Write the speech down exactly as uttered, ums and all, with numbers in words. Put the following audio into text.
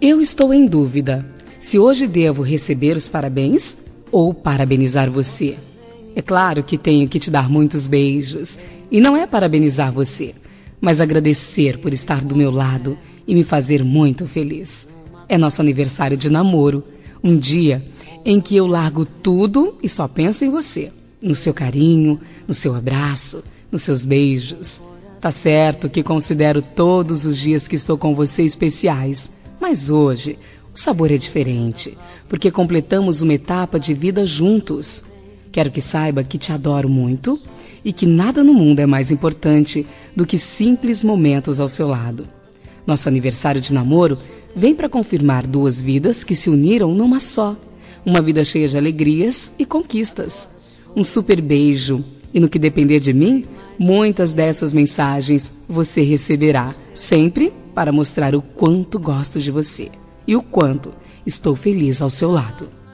Eu estou em dúvida se hoje devo receber os parabéns ou parabenizar você. É claro que tenho que te dar muitos beijos e não é parabenizar você, mas agradecer por estar do meu lado e me fazer muito feliz. É nosso aniversário de namoro, um dia em que eu largo tudo e só penso em você, no seu carinho, no seu abraço, nos seus beijos. Tá certo que considero todos os dias que estou com você especiais, mas hoje o sabor é diferente, porque completamos uma etapa de vida juntos. Quero que saiba que te adoro muito e que nada no mundo é mais importante do que simples momentos ao seu lado. Nosso aniversário de namoro vem para confirmar duas vidas que se uniram numa só. Uma vida cheia de alegrias e conquistas. Um super beijo e, no que depender de mim, muitas dessas mensagens você receberá, sempre para mostrar o quanto gosto de você e o quanto estou feliz ao seu lado.